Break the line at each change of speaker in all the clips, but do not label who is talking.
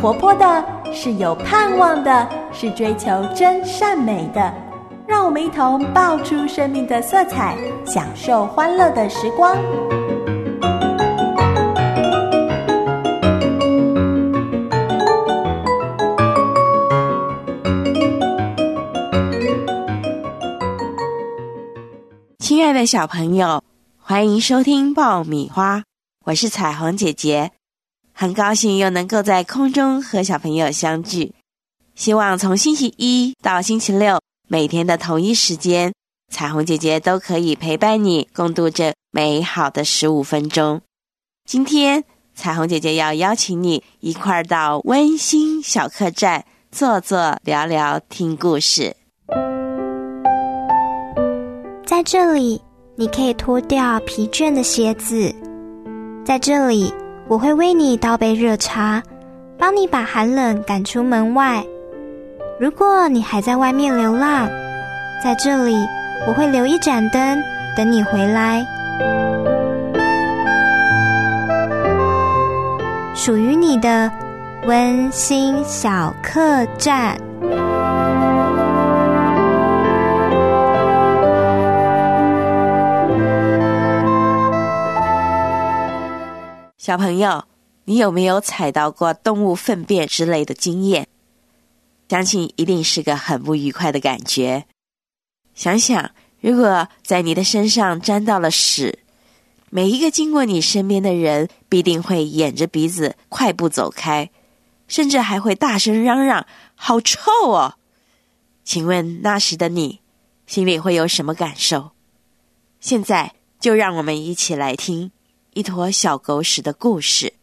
活泼的，是有盼望的，是追求真善美的。让我们一同爆出生命的色彩，享受欢乐的时光。
亲爱的小朋友，欢迎收听爆米花，我是彩虹姐姐，很高兴又能够在空中和小朋友相聚。希望从星期一到星期六，每天的同一时间，彩虹姐姐都可以陪伴你共度这美好的15分钟。今天彩虹姐姐要邀请你一块儿到温馨小客栈坐坐聊聊听故事。
在这里，你可以脱掉疲倦的鞋子。在这里，我会为你倒杯热茶，帮你把寒冷赶出门外。如果你还在外面流浪，在这里，我会留一盏灯，等你回来。属于你的温馨小客栈。
小朋友，你有没有踩到过动物粪便之类的经验？相信一定是个很不愉快的感觉。想想，如果在你的身上沾到了屎，每一个经过你身边的人必定会掩着鼻子快步走开，甚至还会大声嚷嚷，好臭哦！请问那时的你心里会有什么感受？现在就让我们一起来听一坨小狗屎的故事。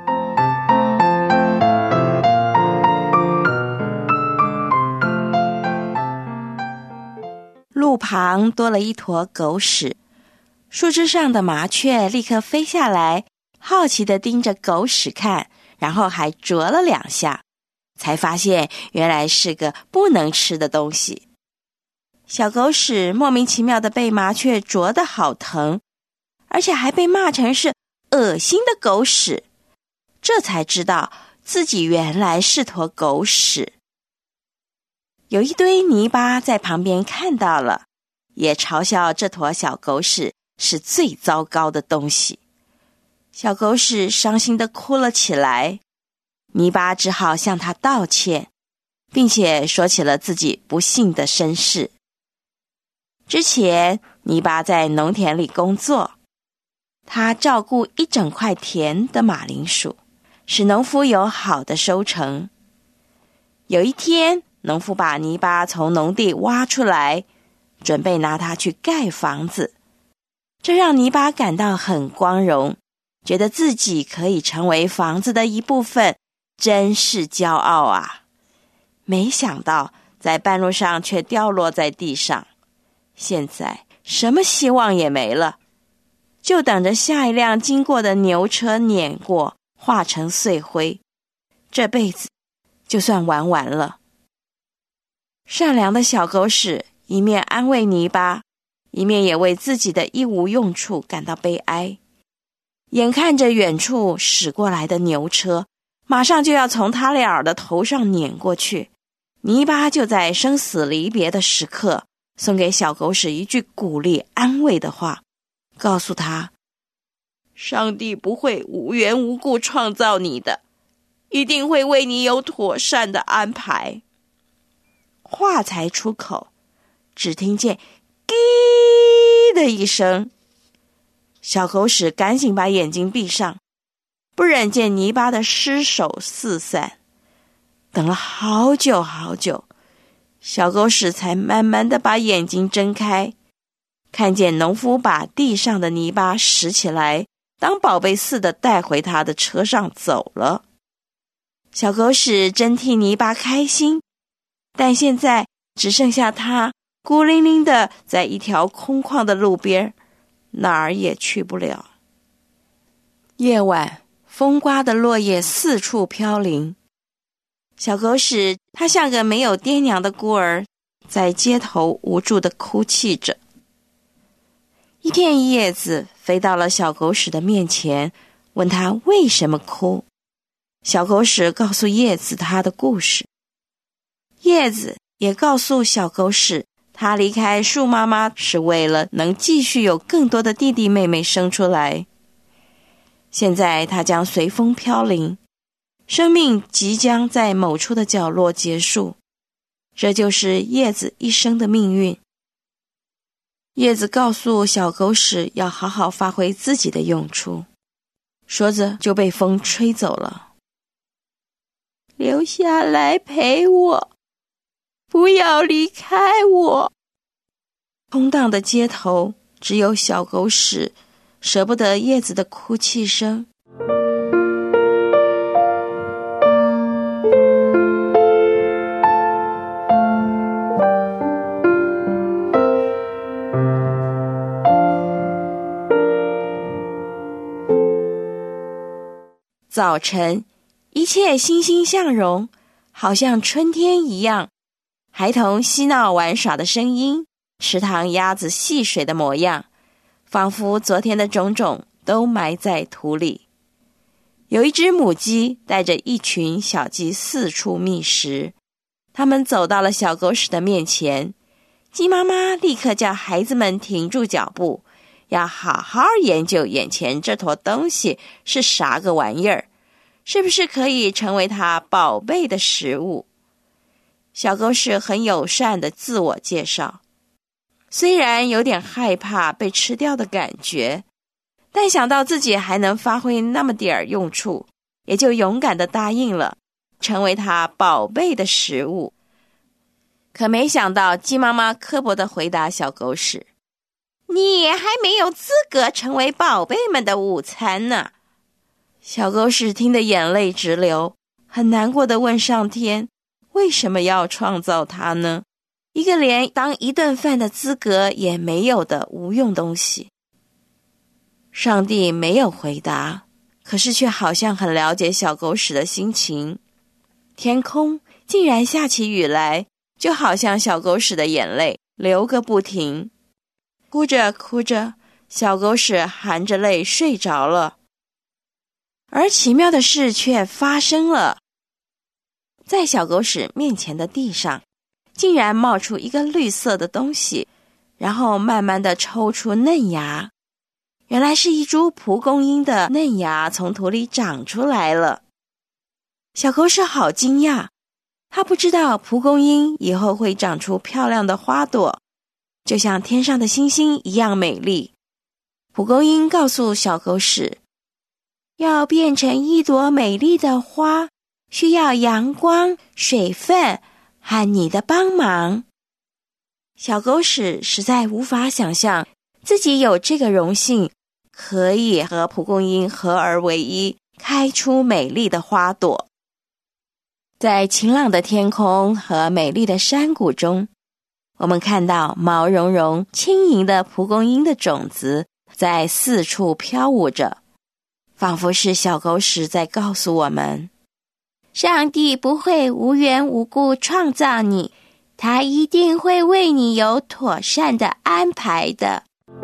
路旁多了一坨狗屎，树枝上的麻雀立刻飞下来，好奇地盯着狗屎看，然后还啄了2下，才发现原来是个不能吃的东西。小狗屎莫名其妙地被麻雀啄得好疼，而且还被骂成是恶心的狗屎，这才知道自己原来是坨狗屎。有一堆泥巴在旁边看到了，也嘲笑这坨小狗屎是最糟糕的东西。小狗屎伤心地哭了起来，泥巴只好向他道歉，并且说起了自己不幸的身世。之前泥巴在农田里工作，他照顾一整块田的马铃薯，使农夫有好的收成。有一天，农夫把泥巴从农地挖出来，准备拿它去盖房子。这让泥巴感到很光荣，觉得自己可以成为房子的一部分，真是骄傲啊！没想到在半路上却掉落在地上，现在什么希望也没了，就等着下一辆经过的牛车碾过，化成碎灰，这辈子就算玩完了。善良的小狗屎一面安慰泥巴，一面也为自己的一无用处感到悲哀。眼看着远处驶过来的牛车，马上就要从他俩的头上碾过去，泥巴就在生死离别的时刻，送给小狗屎一句鼓励安慰的话，告诉他，上帝不会无缘无故创造你的，一定会为你有妥善的安排。话才出口，只听见滴的一声，小狗屎赶紧把眼睛闭上，不忍见泥巴的尸首四散。等了好久好久，小狗屎才慢慢地把眼睛睁开，看见农夫把地上的泥巴拾起来，当宝贝似的带回他的车上走了。小狗屎真替泥巴开心，但现在只剩下他孤零零的在一条空旷的路边，哪儿也去不了。夜晚，风刮的落叶四处飘零，小狗屎他像个没有爹娘的孤儿，在街头无助地哭泣着。一片叶子飞到了小狗屎的面前，问他为什么哭。 小狗屎告诉叶子他的故事，叶子也告诉小狗屎，他离开树妈妈是为了能继续有更多的弟弟妹妹生出来。现在他将随风飘零，生命即将在某处的角落结束，这就是叶子一生的命运。叶子告诉小狗屎要好好发挥自己的用处，说着就被风吹走了。留下来陪我，不要离开我。空荡的街头，只有小狗屎舍不得叶子的哭泣声。早晨，一切欣欣向荣，好像春天一样。孩童嬉闹玩耍的声音，池塘鸭子戏水的模样，仿佛昨天的种种都埋在土里。有一只母鸡带着一群小鸡四处觅食，它们走到了小狗屎的面前，鸡妈妈立刻叫孩子们停住脚步，要好好研究眼前这坨东西是啥个玩意儿，是不是可以成为它宝贝的食物。小狗屎很友善的自我介绍，虽然有点害怕被吃掉的感觉，但想到自己还能发挥那么点用处，也就勇敢地答应了，成为它宝贝的食物。可没想到鸡妈妈刻薄地回答小狗屎，你还没有资格成为宝贝们的午餐呢。小狗屎听得眼泪直流，很难过地问上天，为什么要创造它呢？一个连当一顿饭的资格也没有的无用东西。上帝没有回答，可是却好像很了解小狗屎的心情。天空竟然下起雨来，就好像小狗屎的眼泪流个不停。哭着哭着，小狗屎含着泪睡着了。而奇妙的事却发生了，在小狗屎面前的地上，竟然冒出一个绿色的东西，然后慢慢地抽出嫩芽。原来是一株蒲公英的嫩芽从土里长出来了。小狗屎好惊讶，他不知道蒲公英以后会长出漂亮的花朵，就像天上的星星一样美丽。蒲公英告诉小狗屎，要变成一朵美丽的花，需要阳光、水分和你的帮忙。小狗屎实在无法想象自己有这个荣幸，可以和蒲公英合而为一，开出美丽的花朵。在晴朗的天空和美丽的山谷中，我们看到毛茸茸、轻盈的蒲公英的种子在四处飘舞着，仿佛是小狗屎在告诉我们，上帝不会无缘无故创造你，他一定会为你有妥善的安排的。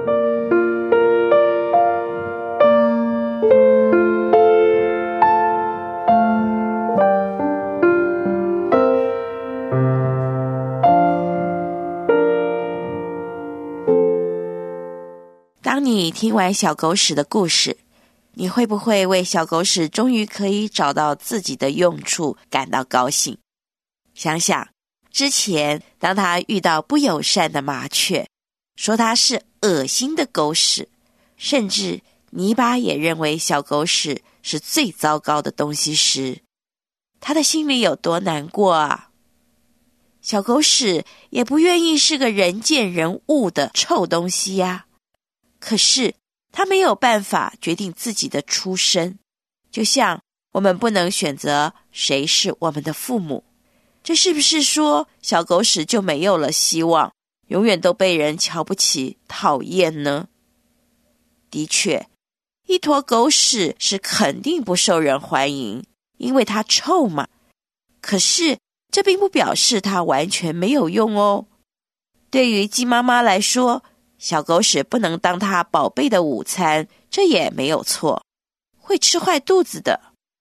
当你听完小狗屎的故事，你会不会为小狗屎终于可以找到自己的用处感到高兴？想想之前当他遇到不友善的麻雀，说它是恶心的狗屎，甚至泥巴也认为小狗屎是最糟糕的东西时，他的心里有多难过啊！小狗屎也不愿意是个人见人恶的臭东西呀。可是他没有办法决定自己的出身，就像我们不能选择谁是我们的父母。这是不是说小狗屎就没有了希望，永远都被人瞧不起、讨厌呢？的确，一坨狗屎是肯定不受人欢迎，因为它臭嘛。可是这并不表示它完全没有用哦。对于鸡妈妈来说，小狗屎不能当它宝贝的午餐，这也没有错，会吃坏肚子的。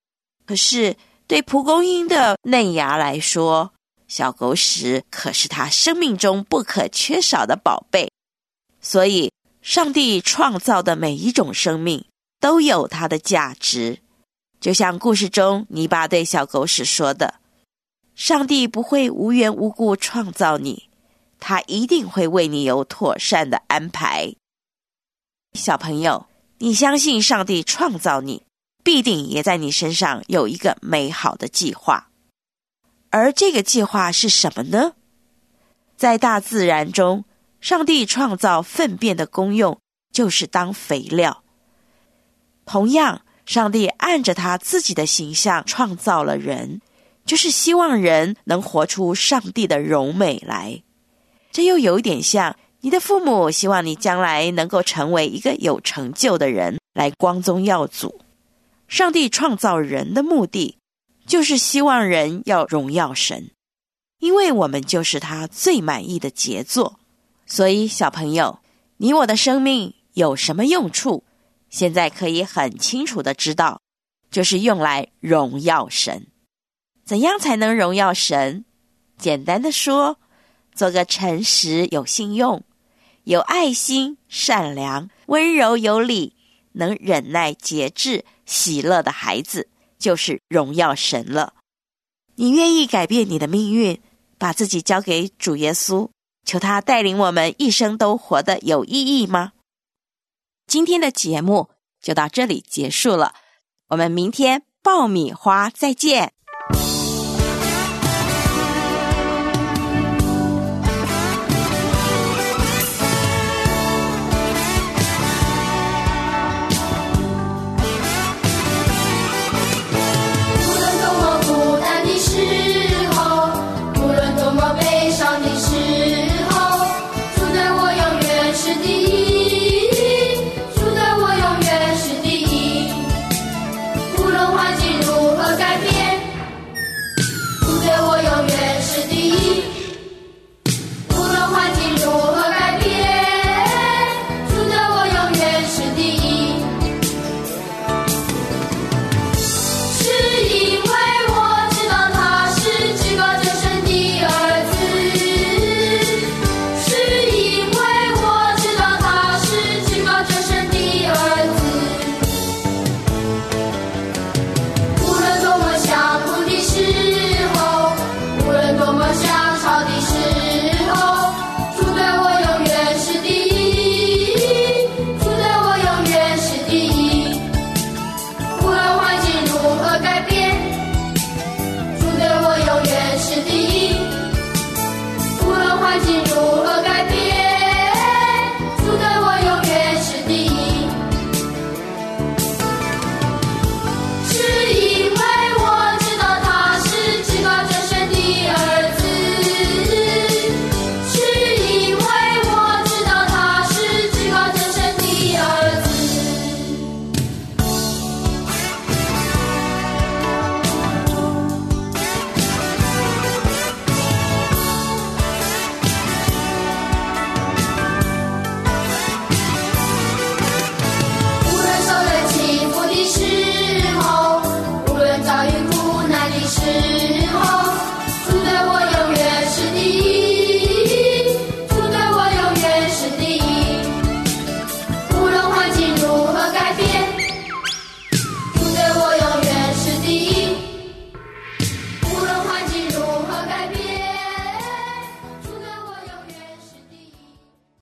可是对蒲公英的嫩芽来说，小狗屎可是它生命中不可缺少的宝贝。所以上帝创造的每一种生命都有它的价值。就像故事中泥巴对小狗屎说的，上帝不会无缘无故创造你，他一定会为你有妥善的安排。小朋友，你相信上帝创造你，必定也在你身上有一个美好的计划。而这个计划是什么呢？在大自然中，上帝创造粪便的功用就是当肥料。同样，上帝按着他自己的形象创造了人，就是希望人能活出上帝的荣美来。这又有一点像你的父母希望你将来能够成为一个有成就的人，来光宗耀祖。上帝创造人的目的，就是希望人要荣耀神，因为我们就是他最满意的杰作。所以小朋友，你我的生命有什么用处？现在可以很清楚的知道，就是用来荣耀神。怎样才能荣耀神？简单的说，做个诚实有信用、有爱心、善良、温柔有礼、能忍耐节制、喜乐的孩子，就是荣耀神了。你愿意改变你的命运，把自己交给主耶稣，求他带领我们一生都活得有意义吗？今天的节目就到这里结束了，我们明天爆米花再见。
我永远是第一。